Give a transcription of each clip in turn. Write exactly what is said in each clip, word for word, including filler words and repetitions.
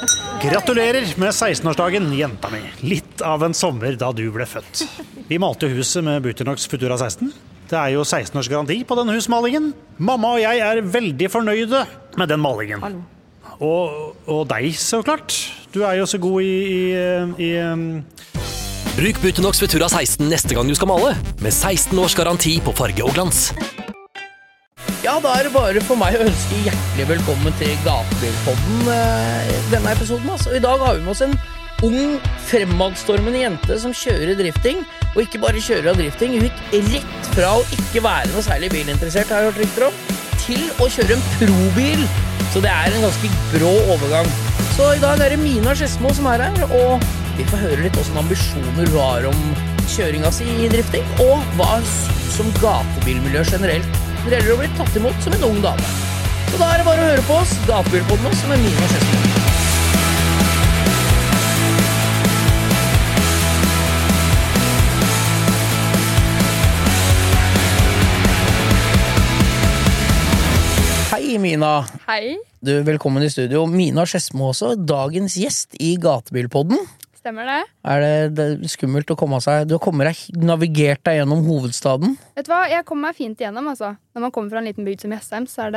Gratulerer med seksten-årsdagen, jenta mi. Litt av en sommer da du ble født. Vi malte jo huset med Butonox Futura seksten. Det er jo seksten års garanti på den husmalingen. Mamma og jeg er veldig fornøyde med den malingen. Og, og deg, så klart. Du er jo så god i... i, i um... Bruk Butonox Futura seksten neste gang du skal male, med seksten års garanti på farge og glans. Ja, da er det bare for meg å ønske hjertelig velkommen til Gatebilpodden denne episoden. Altså. I dag har vi med oss en ung, fremadstormende jente som kjører drifting. Og ikke bare kjører av drifting, hun gikk rett fra å ikke være noe særlig bilinteressert, har jeg hørt rykter om, til å kjøre en probil. Så det er en ganske brå overgang. Så i dag er det Mina Skedsmo som er her, og vi får høre litt hvordan ambisjoner hun har om kjøringa si i drifting, og hva hun synes om gatebilmiljø generelt. Det gjelder å bli tatt imot som en ung dame. Så da er det bare å høre på oss, Gatebilpodden oss, som er Mina Skedsmo. Hei, Mina. Hei. Du, velkommen i studio. Mina Skedsmo også, dagens gjest i Gatebilpodden. Stemmer det? Er det, det er skummelt å komme seg... Du har kommet deg, navigert deg gjennom hovedstaden? Vet du hva, jeg kommer meg fint igjennom, altså. Når man kommer fra en liten bygd som Jessheim, så er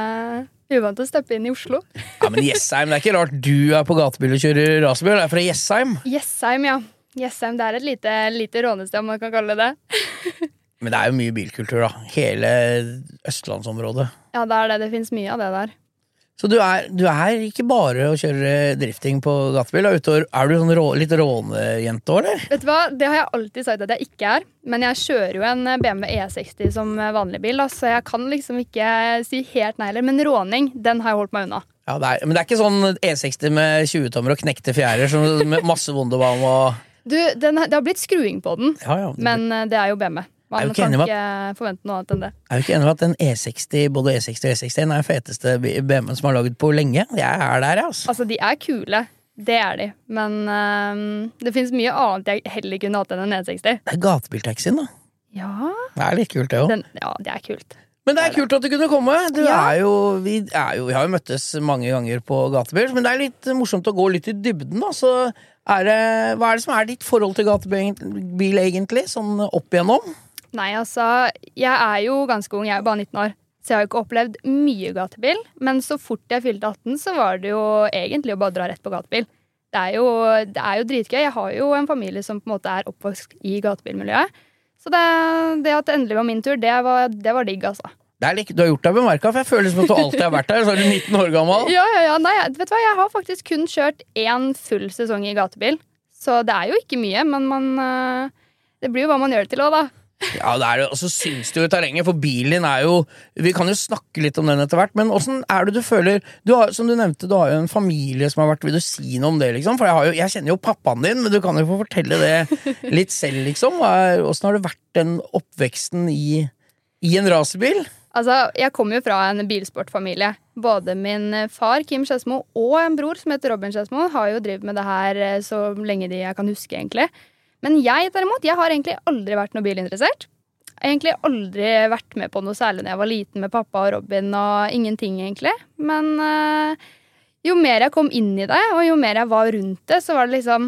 det uvant å steppe inn i Oslo. Ja, men Jessheim, det er ikke rart du er på gatebil og kjører racerbil. Det er fra Jessheim. Jessheim, ja. Jessheim, det er et lite, lite rånested, om man kan kalle det det. Men det er jo mye bilkultur, da. Hele Østlandsområdet. Ja, det er det. Det finnes mye av det der. Så du er, du er ikke bare å kjøre drifting på gatebil, er du sånn rå, litt rånejente også, eller? Vet du hva, det har jeg alltid sagt at jeg ikke er, men jeg kjører jo en B M W E seksti som vanlig bil, da, så jeg kan liksom ikke si helt nei heller, men råning, den har jeg holdt meg unna. Ja, det er, men det er ikke sånn E seksti med tjue tommer og knekte fjærer, med masse Wunderbaum og... Du, den, det har blitt skruing på den, ja, ja, det... men det er jo B M W. Man kan ikke at, forvente noe annet enn det. Er du ikke enig med at den E seksti, både E seksti og E seksti er den feteste B M W som har laget på lenge? Jeg er der, altså. Altså, de er kule. Det er de. Men um, det finnes mye annet jeg heller kunne hatt enn en E seksti. Det er gatebiltaxien, da. Ja. Det er litt kult, det også. Ja, det er kult. Men det er kult at du kunne komme. Du ja. er jo, vi, er jo, vi har jo møttes mange ganger på gatebil, men det er litt morsomt å gå litt i dybden, da. Så er det, hva er det som er ditt forhold til gatebil egentlig, sånn opp igjennom? Nei, altså, jeg er jo ganske ung, jeg er jo bare nitten år, så jeg har jo ikke opplevd mye gatebil, men så fort jeg fylte atten, så var det jo egentlig å bare dra rett på gatebil. Det er jo, det er jo dritgøy. Jeg har jo en familie som på en måte er oppvokst i gatebilmiljøet, så det, det at det endelig var min tur, det var, det var digg, altså. Det er like, du har gjort deg bemerket, for jeg føler som at du alltid har vært der, så er du nitten år gammel. Ja, ja, ja, nei, vet du hva, jeg har faktisk kun kjørt en full sesong i gatebil, så det er jo ikke mye, men man, det blir jo hva man gjør det til også, da. Ja, det er det, og så syns du jo terrenget, for bilen din er jo, vi kan jo snakke litt om den etter hvert, men hvordan er det du føler, du har, som du nevnte, du har jo en familie som har vært, vil du si noe om det liksom, for jeg, har jo, jeg kjenner jo pappaen din, men du kan jo få fortelle det litt selv liksom, hvordan har det vært den oppveksten i, i en racerbil? Altså, jeg kommer jo fra en bilsportfamilie, både min far Kim Skedsmo og en bror som heter Robin Skedsmo har jo drevet med det her så lenge de jeg kan huske egentlig. Men jeg derimot, jeg har egentlig aldri vært noe bilinteressert. Jeg har egentlig aldri vært med på noe særlig når jeg var liten med pappa og Robin og ingenting egentlig. Men øh, jo mer jeg kom inn i det, og jo mer jeg var rundt det, så var det liksom...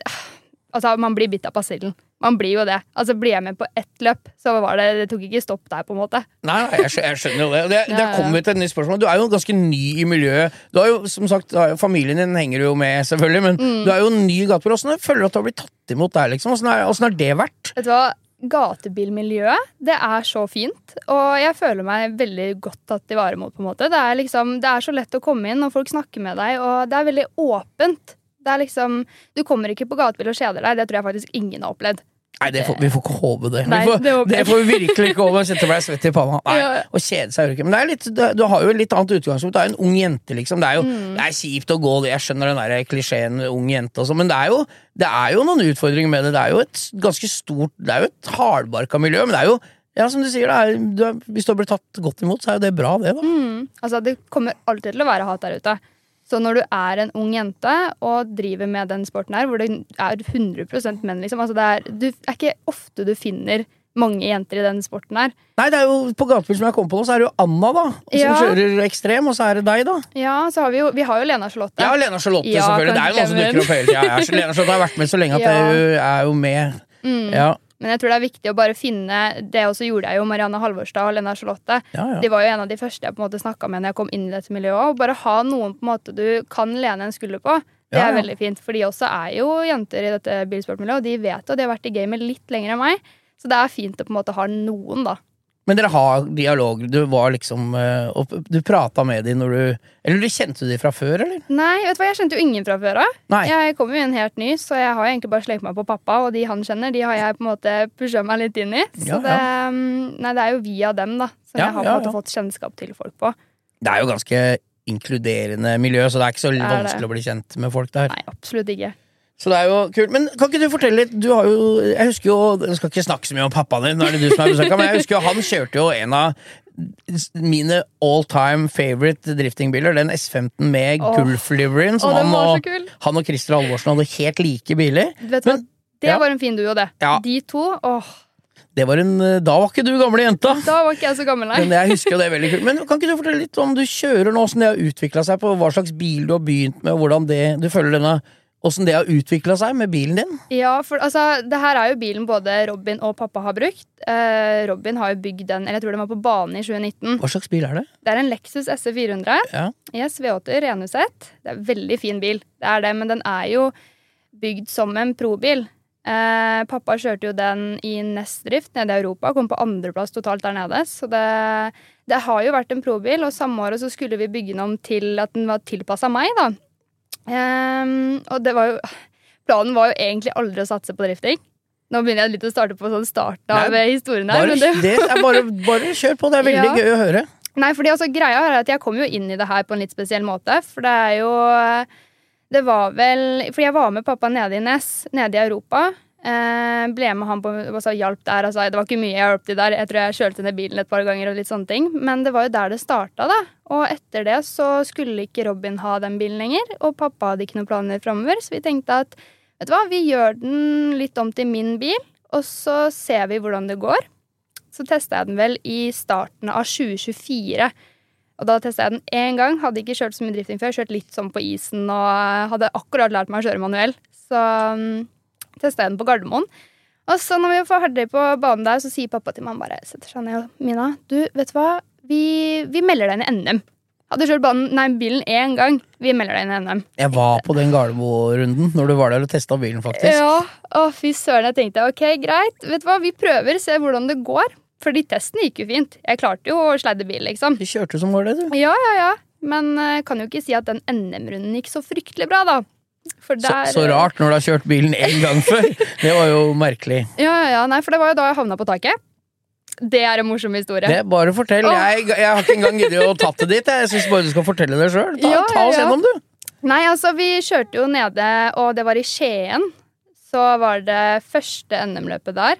Altså, man blir bitt av basillen. Man blir jo det. Altså, blir jeg med på ett løp, så var det, det tok ikke stopp der, på en måte. Nei, jeg, jeg skjønner jo det. det ja, Der kommer vi til et nytt spørsmål. Du er jo ganske ny i miljøet. Du har jo, som sagt, familien din henger jo med, selvfølgelig, men mm. du er jo ny i gatebil. Hvordan føler du at du har blitt tatt imot der, liksom? Hvordan, er, hvordan har det vært? Vet du hva? Gatebilmiljøet, det er så fint, og jeg føler meg veldig godt tatt i vare mot, på en måte. Det er liksom, det er så lett å komme inn, og folk snakker med deg, og det er veldig åpent. Det er liksom, du kommer ikke på gatebil og kjeder deg, det tror jeg faktisk ingen har opplevd. Nei, det får, vi får ikke håpe det. Nei, vi får, det, det får vi virkelig ikke håpe. Sette meg svett i panna. Nei, ja. Og kjede seg jo ikke. Men det er litt, du, du har jo litt annet utgangspunkt. Du er en ung jente, liksom. Det er jo mm. det er kjipt å gå, jeg skjønner den der klisjeen ung jente og så, men det er, jo, det er jo noen utfordringer med det. Det er jo et ganske stort, det er jo et hardbarka miljø, men det er jo, ja, som du sier, det er, du er, hvis du har blitt tatt godt imot, så er jo det bra, det da. Mm. Altså, det kommer alltid til å være hat der ute. Så når du er en ung jente og driver med den sporten her, hvor det er hundre prosent menn, liksom, altså det er, du, er ikke ofte du finner mange jenter i den sporten her. Nei, det er jo på gatebil som jeg kom på nå, så er det jo Anna da, som Ja. kjører ekstrem, og så er det deg da. Ja, så har vi jo, vi har jo Lena Charlotte. Ja, Lena Charlotte Ja, selvfølgelig, det er jo noen som kan dukker opp hele tiden. Ja, Lena Charlotte har vært med så lenge at Ja. jeg er jo med. Mm. Ja, Men jeg tror det er viktig å bare finne, det også gjorde jeg jo Marianne Halvorstad og Lena Charlotte. ja, ja. De var jo en av de første jeg på en måte snakket med når jeg kom inn i dette miljøet. Og bare ha noen på en måte du kan lene en skulder på, det Ja, er ja. veldig fint. For de også er jo jenter i dette bilsportmiljøet, og de vet jo, de har vært i gamet litt lenger enn meg. Så det er fint å på en måte ha noen da. Men dere har dialog, du var liksom, eh, og du pratet med dem når du, eller du kjente de fra før, eller? Nei, vet du hva, jeg kjente jo ingen fra før av. Nei. Jeg kom jo inn helt ny, så jeg har egentlig bare slengt meg på pappa, og de han kjenner, de har jeg på en måte pushet meg litt inn i. Så Ja, det, ja. nei, det er jo via dem da, som Ja, jeg har på ja, en måte ja. fått kjennskap til folk på. Det er jo ganske inkluderende miljø, så det er ikke så er det. vanskelig å bli kjent med folk der. Nei, absolutt ikke. Så det er jo kult. Men kan ikke du fortelle litt, du har jo, jeg husker jo, jeg skal ikke snakke så mye om pappaen din, nå er det du som er besøket, men jeg husker jo, han kjørte jo en av mine all-time favorite driftingbiler, den S femten med Åh. Gulf-liveryen, som Å, den han var så og, kul. han og Christer Halvorsen hadde helt like biler. Vet du hva, Men- det ja. var en fin duo det. Ja. De to, åh, Det var en, da var ikke du gamle jenta. da var ikke jeg så gammel, nei. Men jeg husker jo det veldig kult. Men kan ikke du fortelle litt om du kjører nå, hvordan det har utviklet seg på hva slags bil du har begynt med, og hvordan det, du føler denne, hvordan det har utviklet seg med bilen din? Ja, for altså, det her er jo bilen både Robin og pappa har brukt. Eh, Robin har jo bygd den, eller jeg tror den var på banen i tjue nitten. Hva slags bil er det? Det er en Lexus S E fire hundre. Ja. Yes, V åtte, renhuset. Det er en veldig fin bil. Det er det, men den er jo bygd som en probil. Eh, pappa kjørte jo den i Nestdrift nede i Europa, kom på andreplass totalt der nede. Så det, det har jo vært en probil, og samme året så skulle vi bygge den om til at den var tilpasset meg, da. Eh, og det var jo, planen var jo egentlig aldri å satse på drifting. Nå begynner jeg litt å starte på sånn starten av Nei, historien her. Bare, Men det, det er bare, bare kjør på, det er veldig Ja. gøy å høre. Nei, fordi altså greia er at jeg kom jo inn i det her på en litt spesiell måte. For det er jo Det var vel For jeg var med pappa nede i Nes, nede i Europa. Eh, ble med han på altså, hjalp der. Altså, det var ikke mye jeg hjalp til der. Jeg tror jeg kjørte ned bilen et par ganger og litt sånne ting. Men det var jo der det starta, da. Og etter det så skulle ikke Robin ha den bilen lenger. Og pappa hadde ikke noen planer framover, så vi tenkte at vet du hva, vi gjør den litt om til min bil, og så ser vi hvordan det går. Så testa jeg den vel i starten av tjue tjuefire. Og da testet jeg den en gang. Hadde ikke kjørt så mye drifting før. Kjørt litt sånn på isen og hadde akkurat lært meg å kjøre manuell. Så um, testet jeg den på Gardermoen. Og så når vi var ferdig på banen der, så sier pappa til meg bare, setter seg ned, Mina, du, vet du hva? Vi, vi melder deg inn i N M. Hadde kjørt banen, nei, bilen en gang. Vi melder deg inn i N M. Jeg var på den Gardermo-runden når du var der og testet bilen, faktisk. Ja, å fy søren, jeg tenkte, ok, greit. Vet du hva, vi prøver, se hvordan det går. Fordi testen gikk jo fint. Jeg klarte jo å sladde bil, liksom. Du kjørte som var det, du. Ja, ja, ja. Men jeg kan jo ikke si at den N M-runden gikk så fryktelig bra, da. For Så, der, så rart når du har kjørt bilen en gang før. Det var jo merkelig. Ja, ja, ja. Nei, for det var jo da jeg havna på taket. Det er en morsom historie. Det, bare fortell. Åh. Jeg, jeg har ikke engang giddet å tatt det dit. Jeg synes bare du skal fortelle det selv. Ta, Ja, ta oss ja, ja. gjennom, du. Nei, altså, vi kjørte jo nede, og det var i Skien. Så var det første N M-løpet der.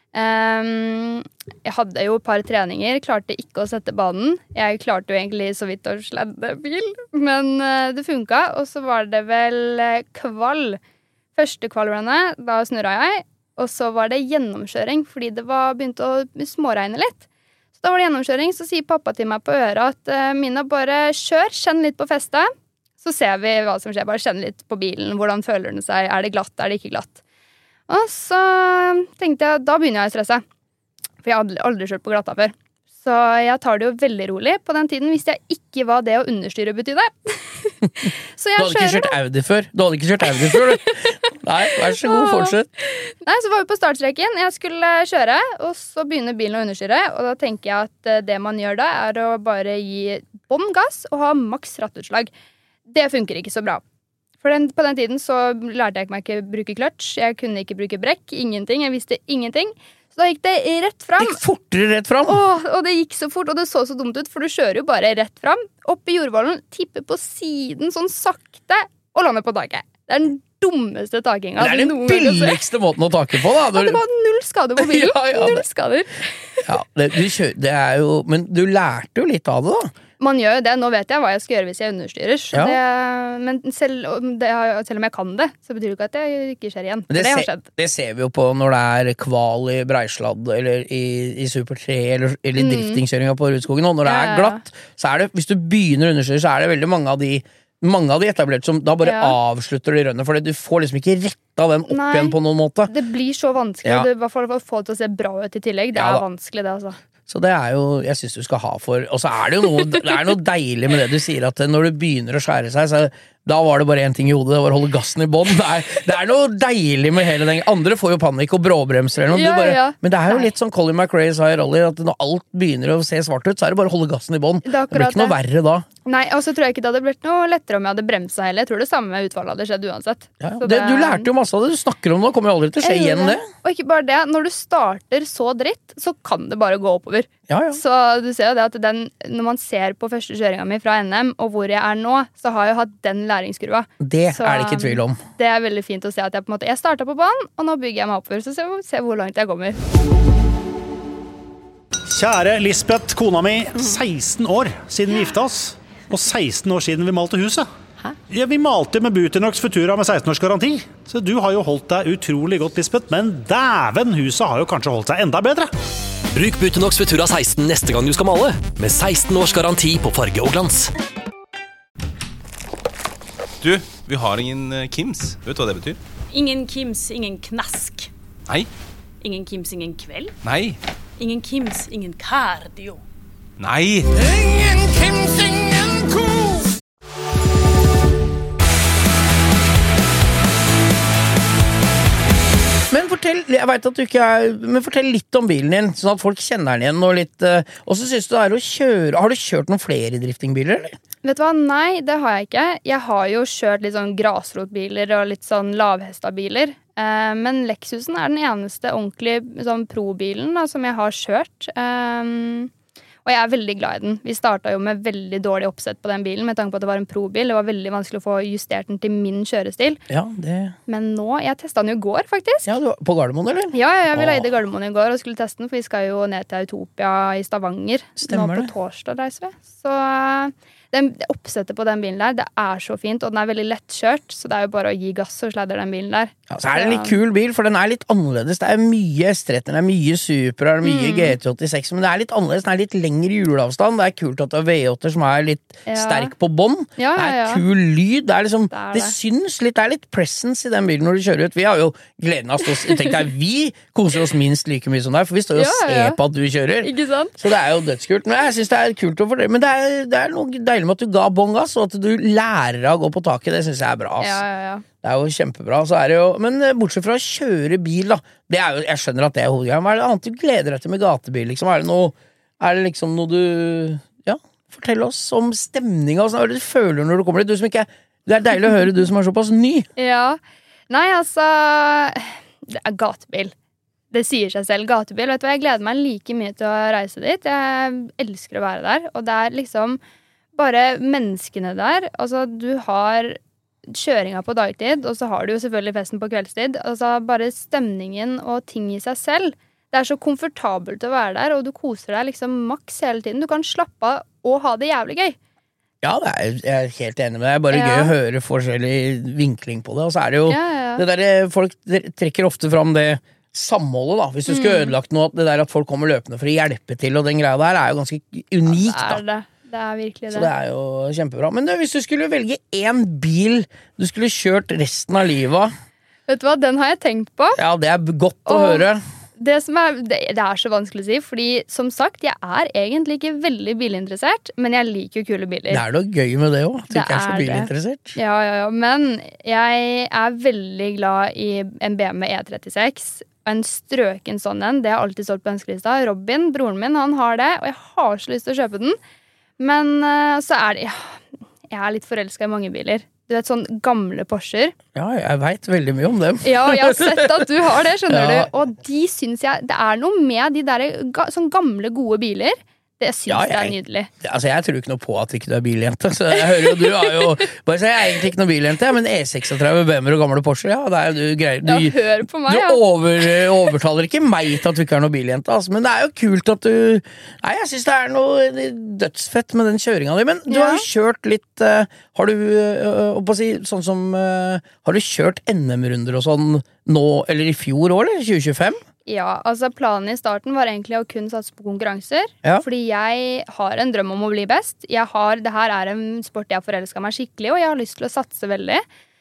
Um, jeg hadde jo et par treninger, klarte ikke å sette banen. Jeg klarte jo egentlig så vidt å sladde bil, men uh, det funka. Og så var det vel uh, kval. Første kvalrunnet, da snurra jeg. Og så var det gjennomkjøring, fordi det var begynt å småregne litt. Så da var det gjennomkjøring, så sier pappa til meg på øret at uh, Mina, bare kjør, kjenn litt på festet. Så ser vi hva som skjer, bare kjenn litt på bilen, hvordan føler den seg, er det glatt, er det ikke glatt. Og så tenkte jeg, da begynner jeg å stresse. For jeg hadde aldri kjørt på glatta før. Så jeg tar det jo veldig rolig. På den tiden visste jeg ikke hva det å understyre betydde. Så Du jeg hadde ikke kjører kjørt Audi før. Du hadde ikke kjørt Audi før, du. Nei, vær så god, fortsett. Nei, så var vi på startstreken. Jeg skulle kjøre, og så begynner bilen å understyre. Og da tenker jeg at eh, det man gjør da, er å bare gi bånn gass og ha maks rattutslag. Det funker ikke så bra. For den, på den tiden så lærte jeg meg ikke bruke kløtsj. Jeg kunne ikke bruke brekk. Ingenting. Jeg visste ingenting. Så da gikk det rett fram. Gikk fortere rett fram. Åh, og det gikk så fort, og det så så dumt ut, for du kjører jo bare rett fram. Opp i jordvollen, tipper på siden sånn sakte, og lander på taket. Det er den dummeste takinga. Det er den billigste måten å take på, da. Ja, det var null skade på bilen. Ja, ja, null det- skader. Ja, det, du kjører, det er jo, men du lærte jo litt av det, da. Man gjør jo det. Nå vet jeg hva jeg skal gjøre hvis jeg understyrer. Så Ja. det, men selv, det, selv om jeg kan det, så betyr det ikke at det ikke skjer igjen. Det, Det, har se, skjedd. det ser vi jo på når det er kval i Breisladd eller i, i Super tre eller, eller Mm. driftingkjøringa på Rudskogen. Og når det Ja, er ja, ja. glatt, så er det, hvis du begynner å understyre, så er det veldig mange av de mange av de etablerte som da bare Ja. avslutter de rønnet, for du får liksom ikke retta den opp Nei. igjen på noen måte. Det blir så vanskelig. Ja. Det, I hvert fall å få det til å se bra ut i tillegg. Det Ja, er da. vanskelig, det, altså. Så det er jo, jeg synes du skal ha for. Og så er det jo noe, det er noe deilig med det du sier, at når du begynner å skjære seg, så da var det bare en ting i hodet, det var å holde gassen i bånd. Det, er- det er noe deilig med hele den. Andre får jo panikk og bråbremser eller noe. Ja, Du bare, ja. men det er jo Nei. litt sånn Colin McRae sa i Rally, at når alt begynner å se svart ut, så er det bare å holde gassen i bånd. Det Det, er blir akkurat ikke noe verre da. Nei, og så tror jeg ikke det hadde blitt noe lettere om jeg hadde bremsa heller. Jeg tror det samme utfallet hadde skjedd uansett. Ja, ja. Så Det, du lærte jo masse av det, du snakker om det, kommer jo aldri til å skje Jeg gjør igjen det. Og ikke bare det, når du starter så dritt, så kan det bare gå oppover. Ja, ja. Så du ser jo det at den, når man ser på første kjøringa mi fra N M, og hvor jeg er nå, så har jeg jo hatt den læringskurva. Det Så, er det ikke tvil om. Det er veldig fint å se at jeg på en måte Jeg starta på banen, og nå bygger jeg meg oppover. Så se, se hvor langt jeg kommer. Kjære Lisbeth, kona mi, seksten år siden vi gifta oss, og seksten år siden vi malte huset. Ja, vi malte med Butonox Futura med seksten års garanti, så du har jo holdt deg utrolig godt, Lisbeth, men dæven, huset har jo kanskje holdt seg enda bedre. Bruk Butonox Futura seksten neste gang du skal male, med seksten års garanti på farge og glans. Du, vi har ingen eh, Kims. Vet du hva det betyr? Ingen Kims, ingen knask. Nei. Ingen Kims, ingen kveld. Nei. Ingen Kims, ingen cardio. Nei. Men fortell, jeg vet at du ikke er, men fortell litt om bilen din, sånn at folk kjenner den igjen. Og litt, eh, og så synes du det er å kjøre. Har du kjørt noen flere driftingbiler, eller? Vet du hva, nei, det har jeg ikke. Jeg har jo kjørt litt sånn grasrotbiler og litt sånn lavhestabiler. Eh, men Lexusen er den eneste ordentlige sånn pro-bilen da, som jeg har kjørt. Um, og jeg er veldig glad i den. Vi starta jo med veldig dårlig oppsett på den bilen, med tanke på at det var en pro-bil. Det var veldig vanskelig å få justert den til min kjørestil. Ja, det... Men nå, jeg testet den jo i går, faktisk. Ja, du var på Gardermoen, eller? Ja, ja, ja, vi Åh. leide Gardermoen i går og skulle teste den, for vi skal jo ned til Utopia i Stavanger. Stemmer nå på det. torsdag reiser vi. Så den, det oppsettet på den bilen der, det er så fint, og den er veldig lettkjørt, så det er jo bare å gi gass og sladder den bilen der. Ja, så er det en litt kul bil, for den er litt annerledes. Det er mye S tretti, det er mye Supra, det er mye G T åttiseks, men det er litt annerledes. Den er litt lengre hjulavstand. Det er kult at det er V åtte som er litt Ja. sterk på bånd. Ja, Det er ja, ja. kul lyd. Det er liksom, Det er det det. syns litt, det er litt presence i den bilen når du kjører ut. Vi har jo gleden av oss. Tenk deg, vi koser oss minst like mye som deg, for vi står jo og Ja, ja, ser ja. på at du kjører. Ikke sant? Så det er jo dødskult. Men jeg synes det er kult å fordele. Men det er, det er noe deilig med at du ga bånn gass, og at du lærer deg å gå på taket. Det synes jeg er bra. ass. Ja, ja, ja. Det er jo kjempebra. Så er det jo, men eh, bortsett fra å kjøre bil, da. Det er jo, jeg skjønner at det er hovedgreia. Hva er det annet du gleder deg til med gatebil? Liksom? Er det noe Er det liksom noe du Ja, fortell oss om stemninga. Hva er det du føler når du kommer dit? Du som ikke Det er deilig å høre, du som er såpass ny. Ja. Nei, altså Det er gatebil. Det sier seg selv. Gatebil. Vet du hva, jeg gleder meg like mye til å reise dit. Jeg elsker å være der. Og det er liksom bare menneskene der. Altså, du har kjøringa på dagtid, og så har du jo selvfølgelig festen på kveldstid. Altså, bare stemningen og ting i seg selv. Det er så komfortabelt å være der, og du koser deg liksom maks hele tiden. Du kan slappe av og ha det jævlig gøy. Ja, det er, jeg er helt enig med deg. Det er bare Ja. gøy å høre forskjellig vinkling på det. Og så er det jo Ja, ja, ja. det der, folk trekker ofte fram det samholdet, da. Hvis du skulle Mm. ødelagt noe, det der at folk kommer løpende for å hjelpe til, og den greia der er jo ganske unikt, Det da. er det. Det er virkelig Så det. det er jo kjempebra. Men du, hvis du skulle velge én bil du skulle kjørt resten av livet, Vet du hva, den har jeg tenkt på. ja, det er godt å Åh. høre. Det, som er, det, det er så vanskelig å si, fordi som sagt, jeg er egentlig ikke veldig bilinteressert, men jeg liker jo kule biler. Det er noe gøy med det òg, at du Det ikke er så er det. bilinteressert. Ja, ja, ja, men jeg er veldig glad i en B M W E trettiseks. En strøken sånn en, det har alltid stått på ønskelista. Robin, broren min, han har det, og jeg har så lyst til å kjøpe den. Men eh, så er det, ja, jeg er litt forelsket i mange biler. Du vet, sånn gamle Porscher. Ja, jeg veit veldig mye om dem. Ja, jeg har sett at du har det, skjønner Ja. du. Og de syns jeg, det er noe med de der ga, sånn gamle, gode biler. Det jeg synes Ja, det er jeg- nydelig. Altså, jeg tror ikke noe på at ikke du er biljente, så jeg hører jo du har jo bare så jeg er egentlig ikke noe biljente, men E seksogtredve B M W og gamle Porsche, ja, det er jo du greier. Du, Ja, hør på meg, du ja. over, overtaler ikke meg til at du ikke er noe biljente, altså, men det er jo kult at du Nei, jeg synes det er noe dødsfett med den kjøringen din, men du Ja. har jo kjørt litt uh, Har du, uh, å si, sånn som uh, Har du kjørt N M-runder og sånn nå, eller i fjor år, eller tjue tjuefem? Ja, altså planen i starten var egentlig å kun satse på konkurranser. Ja. Fordi jeg har en drøm om å bli best. Jeg har, det her er en sport jeg forelsker meg skikkelig, og jeg har lyst til å satse veldig.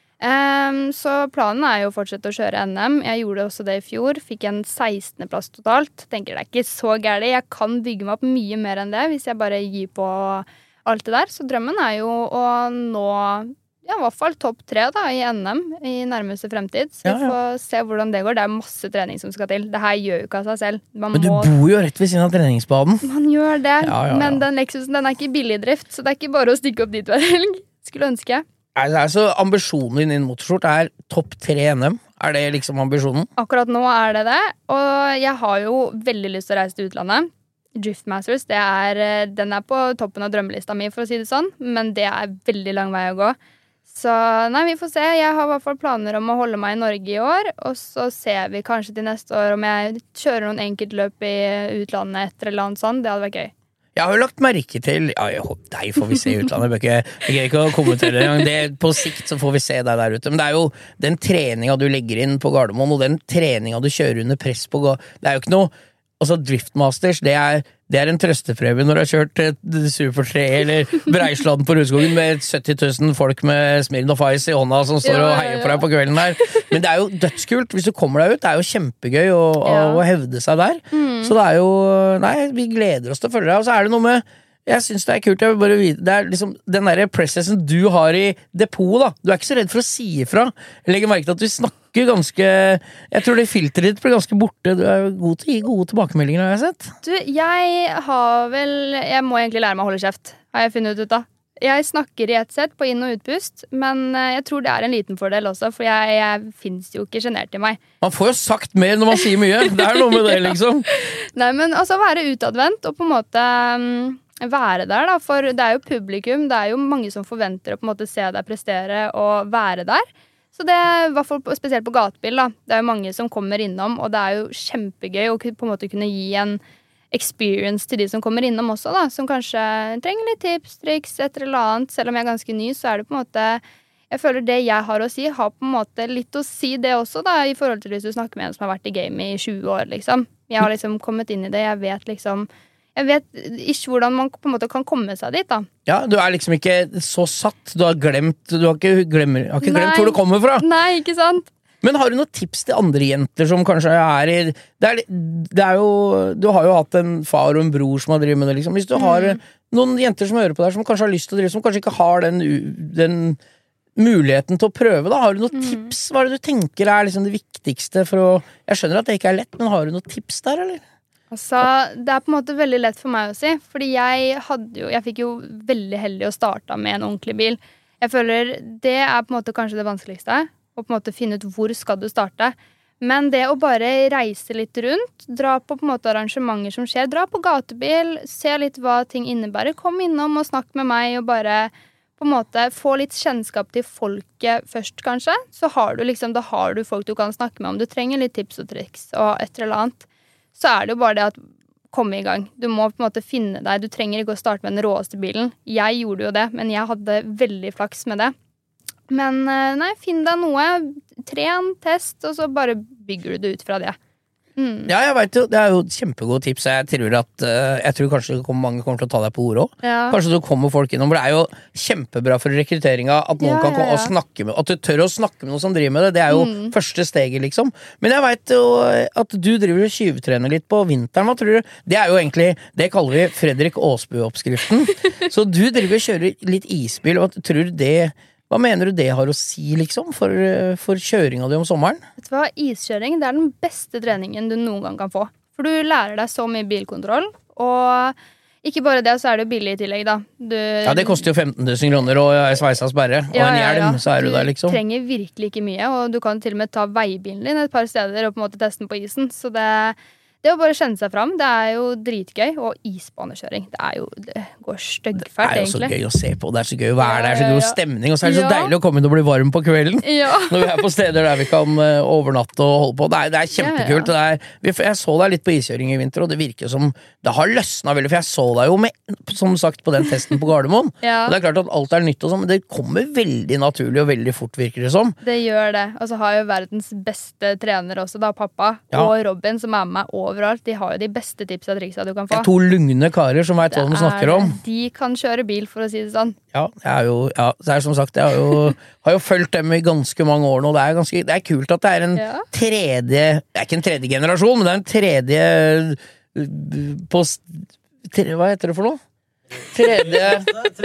Um, så planen er jo å fortsette å kjøre N M. Jeg gjorde også det i fjor. Fikk en sekstende plass totalt. Tenker det er ikke så gærent. Jeg kan bygge meg opp mye mer enn det hvis jeg bare gir på alt det der. Så drømmen er jo å nå ja, i hvert fall topp tre da, i N M i nærmeste fremtid. Så Ja, ja. vi får se hvordan det går. Det er masse trening som skal til. Det her gjør jo ikke av seg selv. Man, Men du må, bor jo rett ved siden av treningsbanen. man gjør det, Ja, ja, ja. men den Lexusen den er ikke i billigdrift, så det er ikke bare å stikke opp dit hver helg. Skulle ønske. Altså, altså, ambisjonen din innen motorsport er topp tre N M. Er det liksom ambisjonen? Akkurat nå er det det, og jeg har jo veldig lyst til å reise til utlandet. Driftmasters, det er, den er på toppen av drømmelista mi, for å si det sånn, men det er veldig lang vei å gå. Så nei, vi får se. Jeg har i hvert fall planer om å holde meg i Norge i år, og så ser vi kanskje til neste år om jeg kjører noen enkeltløp i utlandet etter eller annet sånt. Det hadde vært gøy. Jeg har jo lagt merke til Ja, jeg, håper- deg får vi se i utlandet. Jeg greier ikke, jeg greier ikke å kommentere det engang. Det- På sikt så får vi se deg der ute. Men det er jo den treninga du legger inn på Gardermoen, og den treninga du kjører under press på Ga- Det er jo ikke noe Altså, Driftmasters, det er, det er en trøstepremie når du har kjørt et Super tre eller Breisland på Rudskogen med sytti tusen folk med Smirnoff Ice i hånda som står Ja, og ja, heier ja. på deg på kvelden der. Men det er jo dødskult hvis du kommer deg ut. Det er jo kjempegøy å, å, Ja. å hevde seg der. Så det er jo Nei, vi gleder oss til å følge deg. Og så er det noe med Jeg synes det er kult. Jeg vil bare vite Det er liksom den derre pressessen du har i depot, da. Du er ikke så redd for å si ifra. Jeg legger merke til at du snakker ganske Jeg tror det filteret ditt blir ganske borte. Du er god til å gi gode tilbakemeldinger, har jeg sett. Du, jeg har vel Jeg må egentlig lære meg å holde kjeft, har jeg funnet ut da. Jeg snakker i ett sett på inn- og utpust, men eh, jeg tror det er en liten fordel også, for jeg, jeg finnes jo ikke genert i meg. Man får jo sagt mer når man sier mye. Det er noe med det, liksom. Nei, men altså være utadvendt og på en måte mm, være der da, for det er jo publikum, det er jo mange som forventer å på en måte se deg prestere og være der. Så det er i hvert fall på- spesielt på gatebil da, det er jo mange som kommer innom, og det er jo kjempegøy å ku- på en måte kunne gi en experience til de som kommer innom også da, som kanskje trenger litt tips, triks, et eller annet. Selv om jeg er ganske ny, så er det på en måte, jeg føler det jeg har å si, har på en måte litt å si det også da, i forhold til hvis du snakker med en som har vært i game i tjue år, liksom. Jeg har liksom kommet inn i det, jeg vet liksom, jeg vet ikke hvordan man på en måte kan komme seg dit da. Ja, du er liksom ikke så satt. Du har glemt Du har ikke, glemmer, har ikke Nei. glemt hvor du kommer fra. Nei, ikke sant? Men har du noen tips til andre jenter som kanskje er i det er, det er jo Du har jo hatt en far og en bror som har drevet med det, liksom. Hvis du har Mm. noen jenter som hører på deg, som kanskje har lyst til å drive, som kanskje ikke har den, u- den muligheten til å prøve, da. Har du noen Mm. tips? Hva er det du tenker er liksom det viktigste for å Jeg skjønner at det ikke er lett, men har du noen tips der, eller? Altså, det er på en måte veldig lett for meg å si, fordi jeg hadde jo, jeg fikk jo veldig heldig å starte med en ordentlig bil. Jeg føler det er på en måte kanskje det vanskeligste, å på en måte finne ut hvor skal du starte. Men det å bare reise litt rundt, dra på på en måte arrangementer som skjer, dra på gatebil, se litt hva ting innebærer, kom innom og snakk med meg og bare på en måte få litt kjennskap til folket først, kanskje. Så har du liksom, da har du folk du kan snakke med om. Du trenger litt tips og triks og et eller annet. Så er det jo bare det at komme i gang. Du må på en måte finne deg. Du trenger ikke å starte med den råeste bilen. Jeg gjorde jo det, men jeg hadde veldig flaks med det. Men nei, finn deg noe. Tren, test, og så bare bygger du det ut fra det. Mm. Ja, jeg vet jo, det er jo kjempegode tips. Jeg tror at eh, Jeg tror kanskje det kommer, mange kommer til å ta deg på ordet òg. Ja. Kanskje det kommer folk innom. For det er jo kjempebra for rekrutteringa at noen Ja, kan ja, komme og ja. snakke med At du tør å snakke med noen som driver med det. Det er jo Mm. første steget, liksom. Men jeg veit jo at du driver og tyvtrener litt på vinteren. Hva tror du? Det er jo egentlig Det kaller vi Fredrik Aasbø-oppskriften. Så du driver og kjører litt isbil. Hva tror du det Hva mener du det har å si, liksom, for, for kjøringa di om sommeren? Vet du hva, iskjøring det er den beste treningen du noen gang kan få. For du lærer deg så mye bilkontroll, og ikke bare det, så er det jo billig i tillegg, da. Du, Ja, det koster jo femten tusen kroner og ei sveisa sperre og en hjelm, så er du der, liksom. Du trenger virkelig ikke mye, og du kan til og med ta veibilen din et par steder og på en måte teste den på isen. Så det, Det å bare kjenne seg fram, det er jo dritgøy. Og isbanekjøring, det er jo, det går styggfælt, Det er jo egentlig. så gøy å se på, det er så gøy å være der, det er så Ja, ja, god ja. stemning, og så er det så Ja. deilig å komme inn og bli varm på kvelden. Ja. Når vi er på steder der vi kan uh, overnatte og holde på. Det er, det er kjempekult. Ja, Det er, vi, jeg så deg litt på iskjøring i vinter, og det virker som det har løsna veldig. For jeg så deg jo med, som sagt, på den testen på Gardermoen. Ja. Og det er klart at alt er nytt og sånn, men det kommer veldig naturlig og veldig fort, virker det som. Det gjør det. Og så har jeg jo verdens beste trener også, da, pappa. Ja. Og Robin, som er med meg overalt. De har jo de beste tipsa og triksa du kan Det få. er to lugne karer som vet hva de Det snakker er- om. De kan kjøre bil, for å si det sånn. Ja, jeg er jo, ja, det er som sagt, jeg har jo, har jo fulgt dem i ganske mange år nå. Det er, ganske, det er kult at det er en Ja. tredje Det er ikke en tredje generasjon, men det er en tredje uh, på s- tre, Hva heter det for noe? Tredje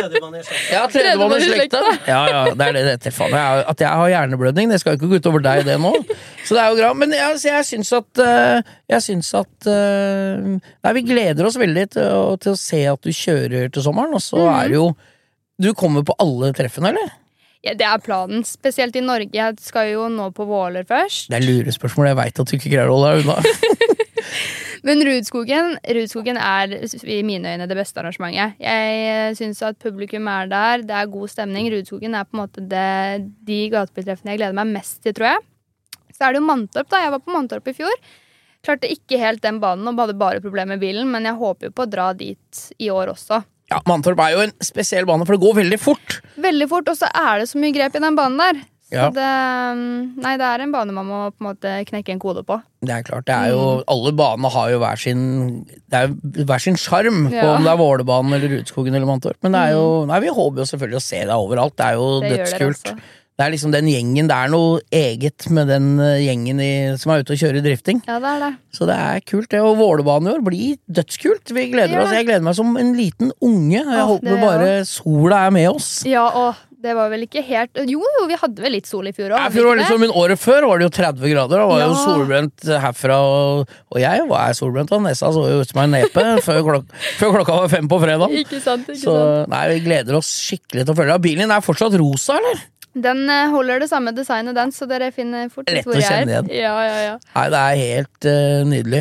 Ja, tredjemann i slekta. Ja, ja, det er det det heter. Faen, jeg, har- at jeg har hjerneblødning, det skal jo ikke gå utover deg, det nå. Så det er jo bra. Men jeg, jeg syns at uh, Jeg syns at uh, Nei, vi gleder oss veldig til, å- til å se at du kjører til sommeren, og så er det jo Du kommer på alle treffene, eller? Ja, det er planen. Spesielt i Norge. Jeg skal jo nå på Våler først. Det er lurespørsmål, jeg veit at du ikke greier å holde deg unna. Men Rudskogen, Rudskogen er i mine øyne det beste arrangementet. Jeg syns at publikum er der, det er god stemning. Rudskogen er på en måte det, de gatebiltreffene jeg gleder meg mest til, tror jeg. Så er det jo Mantorp, da. Jeg var på Mantorp i fjor. Klarte ikke helt den banen og hadde bare problemer med bilen, men jeg håper jo på å dra dit i år også. Ja, Mantorp er jo en spesiell bane, for det går veldig fort. Veldig fort, og så er det så mye grep i den banen der. Så Ja. det, nei, det er en bane man må på en måte knekke en kode på. Det er klart, det er jo Alle banene har jo hver sin Det er jo hver sin sjarm, på Ja. om det er Vålerbanen eller Rudskogen eller Mantorp. Men det er jo Nei, vi håper jo selvfølgelig å se deg overalt. Det er jo Det gjør dere dødskult. også. Det er liksom den gjengen Det er noe eget med den eh, gjengen i, som er ute og kjører drifting. Ja, det er det. Så det er kult, det. Og Vålerbanen i år blir dødskult. Vi gleder Ja. oss. Jeg gleder meg som en liten unge. Jeg Åh, håper det gjør bare sola er med oss. Ja, og det var vel ikke helt Jo, jo, vi hadde vel litt sol i fjor òg. Ja, for det var liksom, men året før var det jo tretti grader. Da var Ja. jo solbrent herfra. Og, og jeg var solbrent, og nesa så jo ut som en nepe før, klok før klokka var fem på fredag. Ikke sant, ikke Så sant. nei, vi gleder oss skikkelig til å følge deg. Bilen din er fortsatt rosa, eller? Den eh, holder det samme designet, den, så dere finner fort Lett ut hvor å jeg er. kjenne igjen. Ja, ja, ja. Nei, det er helt eh, nydelig.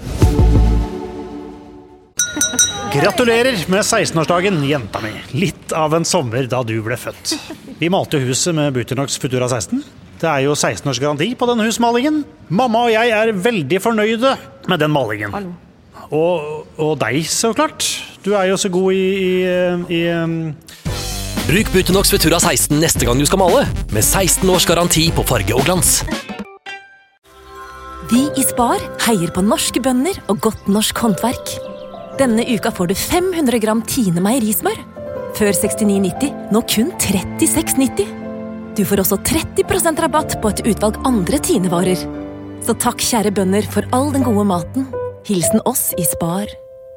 Gratulerer med sekstenårsdagen, jenta mi. Litt av en sommer da du ble født. Vi malte jo huset med Buternox Futura seksten. Det er jo seksten års garanti på den husmalingen. Mamma og jeg er veldig fornøyde med den malingen. Og, og deg, så klart. Du er jo så god i, i, i um, Bruk Buternox Futura seksten neste gang du skal male, med seksten års garanti på farge og glans. Vi i Spar heier på norske bønder og godt norsk håndverk. Denne uka får du fem hundre gram Tine meierismør. Før sekstini nitti, nå kun trettiseks nitti. Du får også tretti prosent rabatt på et utvalg andre Tine-varer. Så takk, kjære bønder, for all den gode maten. Hilsen oss i Spar.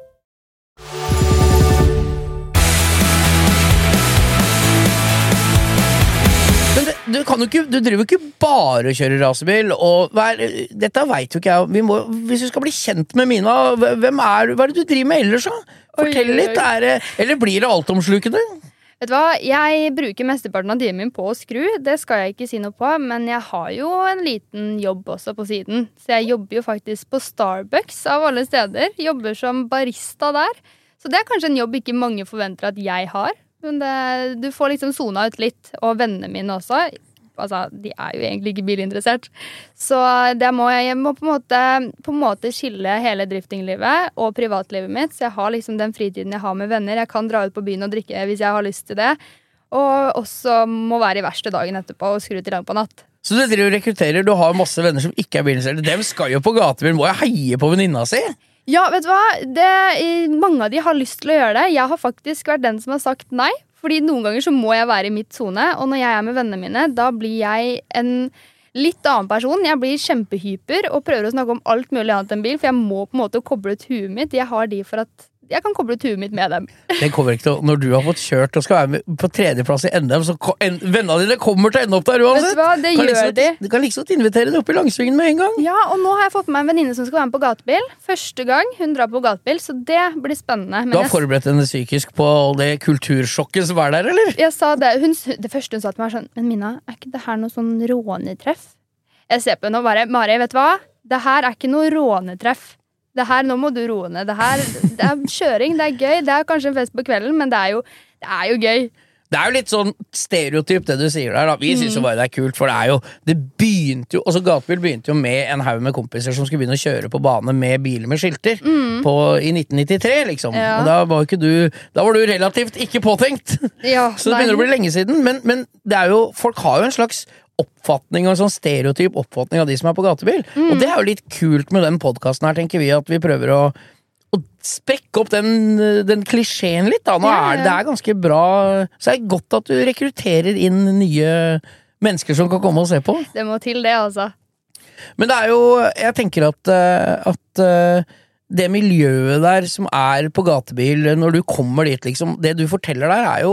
Men det, du, kan jo ikke, du driver jo ikke bare og kjører racerbil. Og hva er, dette vet jo ikke jeg. Vi må, hvis du skal bli kjent med Mina, hvem er, hva er det du driver med ellers? Da? Fortell Oi, oi, oi. litt. Er det, eller blir det altomslukende? Vet du hva, jeg bruker mesteparten av tiden min på å skru. Det skal jeg ikke si noe på, men jeg har jo en liten jobb også på siden. Så jeg jobber jo faktisk på Starbucks av alle steder. Jobber som barista der. Så det er kanskje en jobb ikke mange forventer at jeg har. Men det, du får liksom zona ut litt. Og vennene mine også. Altså, de er jo egentlig ikke bilinteressert. Så det må jeg, jeg må på en, måte, på en måte skille hele driftinglivet og privatlivet mitt. Så jeg har liksom den fritiden jeg har med venner. Jeg kan dra ut på byen og drikke hvis jeg har lyst til det. Og også må være i verste dagen etterpå og skru til langt på natt. Så du driver og rekrutterer, du har masse venner som ikke er bilinteresserte. Dem skal jo på gatebil, må jeg heie på venninna si? Ja, vet du hva? Det, mange av de har lyst til å gjøre det. Jeg har faktisk vært den som har sagt nei. Fordi noen ganger så må jeg være i mitt zone, og når jeg er med vennene mine, da blir jeg en litt annen person. Jeg blir kjempehyper og prøver å snakke om alt mulig annet enn bil, for jeg må på en måte koble ut huet mitt. Jeg har de for at jeg kan koble ut huet mitt med dem. Det kommer ikke til å, når du har fått kjørt og skal være med på tredjeplass i N M, så ko- en, vennene dine kommer til å ende opp der uansett. Vet du hva? Det Kan gjør liksom, de. Du kan liksom invitere deg opp i langsvingen med en gang. Ja, og nå har jeg fått med meg en venninne som skal være med på gatebil. Første gang hun drar på gatebil, så det blir spennende. Men Du har jeg, forberedt henne psykisk på det kultursjokket som er der, eller? jeg sa det, hun, det første hun sa til meg er sånn, men Mina, er ikke det her noe sånn rånetreff? Jeg ser på henne og bare, Mari, vet du hva? Det her er ikke noe rånetreff. det her, nå må du roe ned. Det her, det er kjøring, det er gøy. Det er kanskje en fest på kvelden, men det er jo, det er jo gøy. Det er jo litt sånn stereotyp det du sier der da. Vi synes jo bare det er kult, for det er jo det begynte jo, altså gatebil begynte jo med en haug med kompiser som skulle begynne å kjøre på bane med biler med skilter mm. på, i nitten nittitre liksom, ja. og da var ikke du da var du relativt ikke påtenkt ja, så det begynner å bli lenge siden, men, men det er jo, folk har jo en slags oppfatning og en sånn stereotyp oppfatning av de som er på gatebil, mm. og det er jo litt kult med den podcasten her, tenker vi, at vi prøver å og sprekke opp den, den klisjeen litt da. Nå ja, ja. er det, det er ganske bra, så er det godt at du rekrutterer inn nye mennesker som kan komme og se på. Det må til det, altså. Men det er jo, jeg tenker at, at det miljøet der som er på gatebil, når du kommer dit liksom, det du forteller der er jo,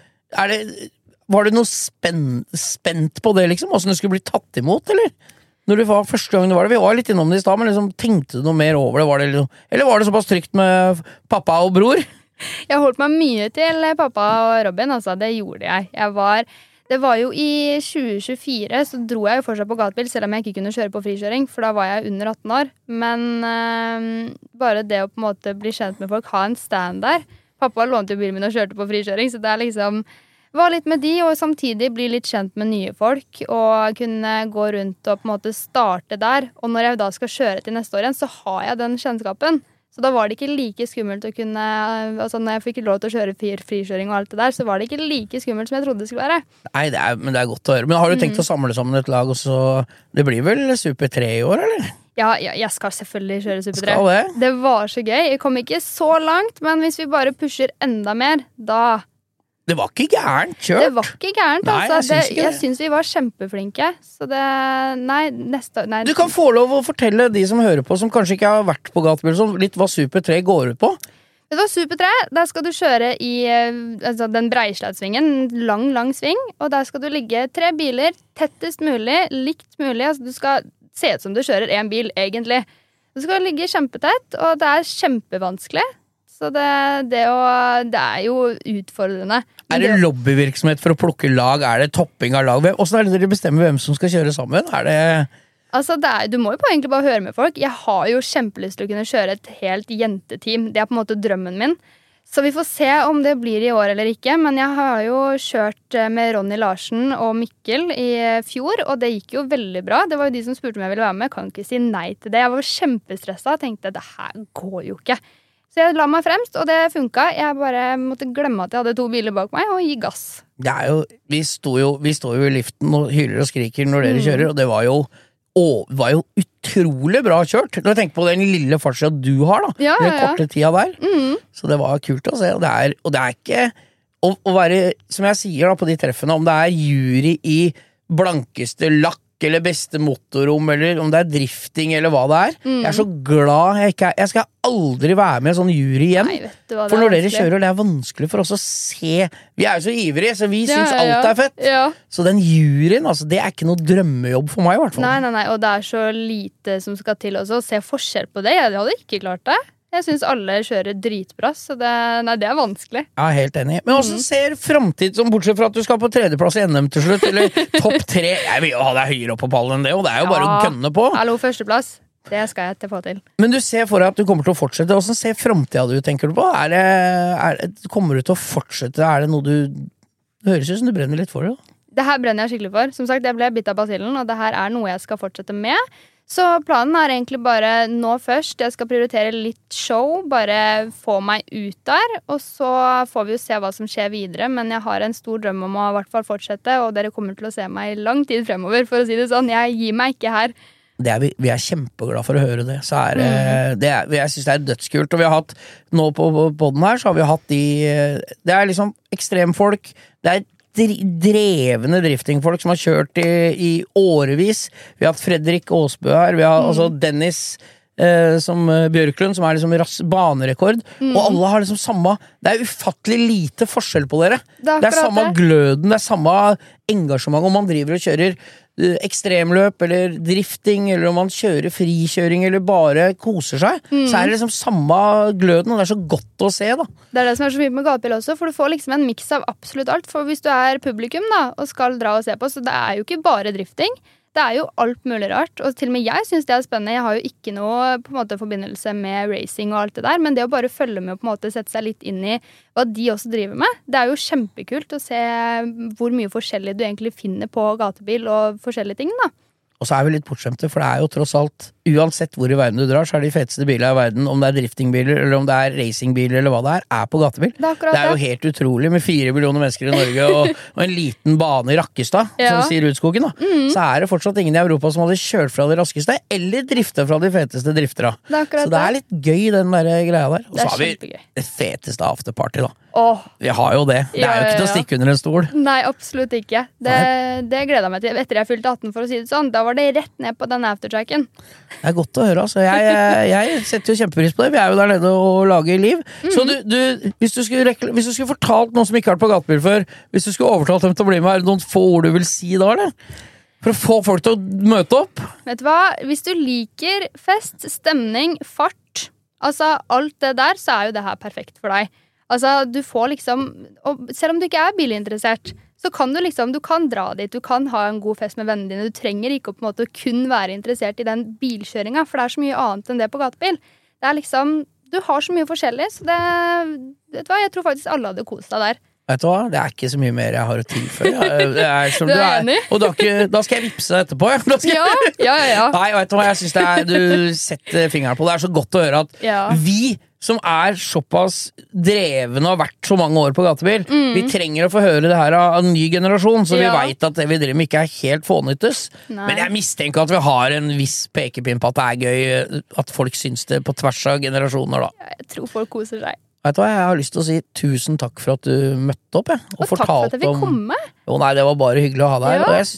er det, var det noe spenn, spent på det liksom, hvordan det skulle bli tatt imot, eller? Når du var første gang du var det, vi var litt innom det i sted, men liksom, tenkte du noe mer over det, var det liksom, eller var det såpass trygt med pappa og bror? Jeg holdt meg mye til pappa og Robin, altså, det gjorde jeg. Jeg var, det var jo i tjue tjuefire, så dro jeg jo fortsatt på gatebil, selv om jeg ikke kunne kjøre på frikjøring, for da var jeg under atten år. Men øh, bare det å på en måte bli kjent med folk, ha en stand der. Pappa lånte jo bilen min og kjørte på frikjøring, så det er liksom... var litt med de, og samtidig bli litt kjent med nye folk, og kunne gå rundt og på en måte starte der. Og når jeg da skal kjøre til neste år igjen, så har jeg den kjennskapen. Så da var det ikke like skummelt å kunne, altså når jeg fikk lov til å kjøre fri, frikjøring og alt det der, så var det ikke like skummelt som jeg trodde det skulle være. Nei, det er, men det er godt å høre. Men har du tenkt mm. å samle sammen et lag, og så, det blir vel Super tre i år, eller? Ja, ja, jeg skal selvfølgelig kjøre Super tre. Skal det? Det var så gøy. Jeg kom ikke så langt, men hvis vi bare pusher enda mer, da... Det var ikke gærent kjørt. Det var ikke gærent, nei, altså. Jeg syns, det, jeg syns vi var kjempeflinke. Så det, nei, neste nei. Du kan få lov å fortelle de som hører på, som kanskje ikke har vært på gatebil, litt hva Super tre går ut på. Det var Super tre, der skal du kjøre i altså, den Breislautsvingen, lang, lang sving, og der skal du ligge tre biler, tettest mulig, likt mulig, altså du skal se ut som du kjører en bil, egentlig. Du skal ligge kjempetett, og det er kjempevanskelig. Så det, det, å, det er jo utfordrende. Er det lobbyvirksomhet for å plukke lag? Er det topping av lag? Hvordan er det dere bestemmer hvem som skal kjøre sammen? Er det... Altså, det er, du må jo egentlig bare høre med folk. Jeg har jo kjempelyst til å kunne kjøre et helt jenteteam. Det er på en måte drømmen min. Så vi får se om det blir i år eller ikke. Men jeg har jo kjørt med Ronny Larsen og Mikkel i fjor, og det gikk jo veldig bra. Det var jo de som spurte om jeg ville være med. Jeg kan ikke si nei til det. Jeg var stresset og tenkte, det her går jo ikke. Så jeg la meg fremst, og det funket. Jeg bare måtte glemme at jeg hadde to biler bak meg, og gi gass. Det er jo, vi står jo, vi står jo i liften og hyler og skriker når dere mm. kjører, og det var jo, å, var jo utrolig bra kjørt. Når jeg tenker på den lille fartskjøret du har da, ja, den korte ja. tida der. Mm. Så det var kult å se, og det er, og det er ikke å, å være, som jeg sier da på de treffene, om det er jury i blankeste lakk, eller beste motorrom, eller om det er drifting, eller hva det er. Mm. Jeg er så glad jeg ikke er, jeg skal aldri være med en sånn jury igjen. Nei, vet du hva, for når dere kjører, det er vanskelig for oss å se. Vi er jo så ivrige, så vi ja, syns ja, ja. alt er fett. Ja. Så den juryen, altså, det er ikke noe drømmejobb for meg i hvert fall. Nei, nei, nei, og det er så lite som skal til også. Se forskjell på det. Jeg hadde ikke klart det. Jeg synes alle kjører dritbra, så det, nei, det er vanskelig. Ja, helt enig. Men hvordan ser fremtid som, bortsett fra at du skal på tredjeplass i N M til slutt, eller topp tre? Jeg vil jo ha deg høyere opp på pallen enn det, og det er jo ja. bare å gønne på. Hallo, førsteplass. Det skal jeg til få til. Men du ser for deg at du kommer til å fortsette. Hvordan ser fremtiden du tenker du på? Er det, er det, kommer du til å fortsette? Er det noe du... Det høres ut som du brenner litt for det, da. Det her brenner jeg skikkelig for. Som sagt, jeg ble bitt av basillen, og det her er noe jeg skal fortsette med. Så planen er egentlig bare nå først. Jeg skal prioritere litt show, bare få meg ut der, og så får vi jo se hva som skjer videre, men jeg har en stor drøm om å i hvert fall fortsette, og dere kommer til å se meg i lang tid fremover, for å si det sånn. Jeg gir meg ikke her. Det er vi, vi er kjempeglade for å høre det. Så er, mm. det er, jeg synes det er dødskult, og vi har hatt, nå på podden her, så har vi hatt de, det er liksom ekstremfolk, det er drevne driftingfolk som har kjørt i, i årevis. Vi har hatt Fredrik Aasbø her, vi har mm. altså Dennis eh, som Bjørklund, som er liksom ras, banerekord, mm. og alle har liksom samme, det er ufattelig lite forskjell på dere. Det er, det er samme det. gløden, det er samme engasjement om man driver og kjører ekstremløp, eller drifting, eller om man kjører frikjøring, eller bare koser seg, mm. så er det liksom samme gløden, og det er så godt å se, da. Det er det som er så fint med gatebil også, for du får liksom en mix av absolutt alt, for hvis du er publikum, da, og skal dra og se på, så det er jo ikke bare drifting, det er jo alt mulig rart, og til og med jeg synes det er spennende. Jeg har jo ikke noe på en måte forbindelse med racing og alt det der, men det å bare følge med og på en måte sette seg litt inn i hva de også driver med, det er jo kjempekult å se hvor mye forskjellig du egentlig finner på gatebil og forskjellige ting da. Og så er vi litt bortskjemte, for det er jo tross alt, uansett hvor i verden du drar, så er de feteste bilene i verden, om det er driftingbiler, eller om det er racingbiler, eller hva det er, er på gatebil. Det er, det er jo helt utrolig, med fire millioner mennesker i Norge, og, og en liten bane i Rakkestad, ja. Som sier Rudskogen, da. Mm. Så er det fortsatt ingen i Europa som hadde kjørt fra de raskeste, eller driftet fra de feteste driftere. Det så det er litt gøy, den der greia der. Og så har vi kjempegøy. Det feteste afterparty, da. Åh. Vi har jo det. Det er jo ikke til å stikke under en stol. Nei, absolutt ikke. Det, det gleder jeg meg til. Etter jeg fylte atten, for å si det sånn, da var det rett ned på den aftertracken. Det er godt å høre, altså. Jeg, jeg setter jo kjempepris på det. Vi er jo der nede og lager liv. Mm. Så du, du, hvis, du skulle, hvis du skulle fortalt noen som ikke har vært på gatebil før, hvis du skulle overtalt dem til å bli med, er det noen få ord du vil si da, eller? For å få folk til å møte opp? Vet du hva? Hvis du liker fest, stemning, fart, altså alt det der, så er jo det her perfekt for deg. Altså, du får liksom, og selv om du ikke er bilinteressert, så kan du liksom, du kan dra dit, du kan ha en god fest med vennene dine, du trenger ikke på en måte kun være interessert i den bilkjøringen, for det er så mye annet enn det på gatebil. Det er liksom, du har så mye forskjellig, så det, vet du hva, jeg tror faktisk alle hadde kost deg der. Vet du hva, det er ikke så mye mer jeg har å tilføre. Det er som du er, du er enig? Og da, ikke, da skal jeg vipse deg etterpå. Da skal ja, ja, ja, ja. Nei, vet du hva, jeg synes det er, du setter fingeren på det. Det er så godt å høre at ja. Vi som er såpass drevne og har vært så mange år på gatebil, mm. vi trenger å få høre det her av en ny generasjon, så ja. Vi vet at det vi driver med ikke er helt fånyttes. Nei. Men jeg mistenker at vi har en viss pekepinn på at det er gøy, at folk syns det på tvers av generasjoner da. Jeg tror folk koser seg. Vet du hva, jeg har lyst til å si tusen takk for at du møtte opp, jeg. Og, og takk for at jeg fikk komme. Jo, nei, det var bare hyggelig å ha deg her. Ja. Og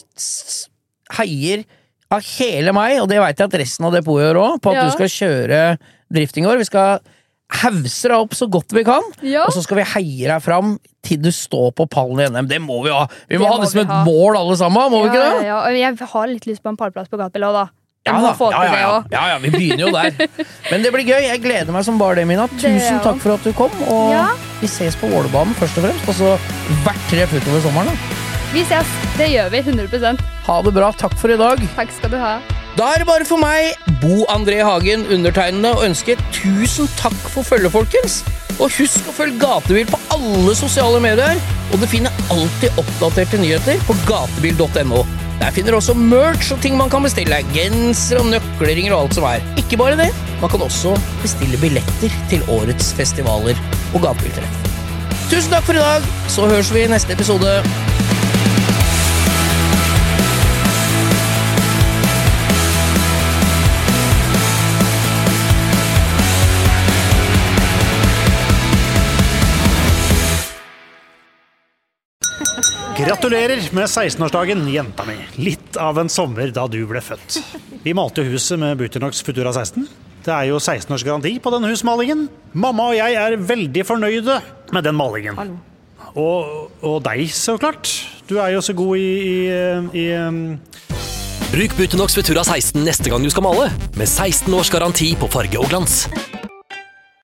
jeg heier av hele meg, og det vet jeg at resten av depotet gjør også, på at ja. Du skal kjøre drifting i år. Vi skal hause deg opp så godt vi kan, ja. Og så skal vi heie deg fram til du står på pallen i N M. Det må vi ha. Vi må det ha det som et ha. Mål alle sammen, må ja, vi ikke det? Ja, ja, jeg har litt lyst på en pallplass på gatebil også da. Ja, da. Ja, ja, ja. ja, ja, vi begynner jo der. Men det blir gøy, jeg gleder meg som bare det, Mina. Tusen takk for at du kom, og ja. Vi ses på Vålerbanen først og fremst, og så hvert treff utover sommeren da. Vi ses, det gjør vi, hundre prosent. Ha det bra, takk for i dag. Takk skal du ha. Da er det bare for meg, Bo André Hagen, undertegnende, og ønske tusen takk for følge, folkens. Og husk å følge Gatebil på alle sosiale medier, og du finner alltid oppdaterte nyheter på gatebil punktum no. Der finner du også merch og ting man kan bestille, genser og nøkkelringer og alt som er. Ikke bare det, man kan også bestille billetter til årets festivaler og gatebiltreff. Tusen takk for i dag, så høres vi i neste episode. Gratulerer med sekstenårsdagen, jenta mi. Litt av en sommer da du ble født. Vi malte huset med Butonox Futura seksten. Det er jo seksten års garanti på denne husmalingen. Mamma og jeg er veldig fornøyde med den malingen. Hallo. Og, og deg, så klart. Du er jo så god i... i, i um... Bruk Butonox Futura seksten neste gang du skal male, med seksten års garanti på farge og glans.